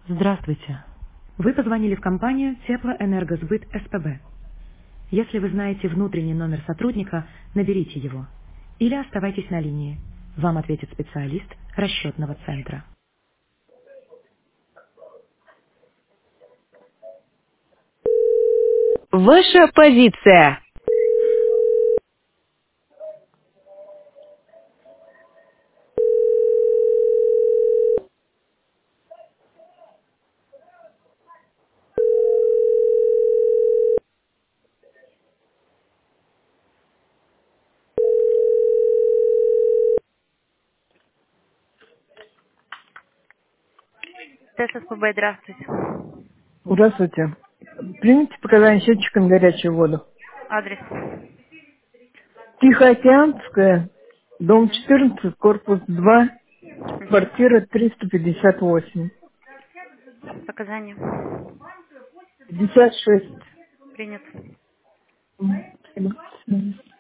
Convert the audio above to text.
Здравствуйте. Вы позвонили в компанию Теплоэнергосбыт СПБ. Если вы знаете внутренний номер сотрудника, наберите его. Или оставайтесь на линии. Вам ответит специалист расчетного центра. Ваша позиция. ТССПБ, здравствуйте. Здравствуйте. Примите показания счетчика на горячую воду. Адрес. Тихоокеанская, дом Угу. 14, корпус 2, Угу. квартира 358, Показания. 56. Принято. Спасибо.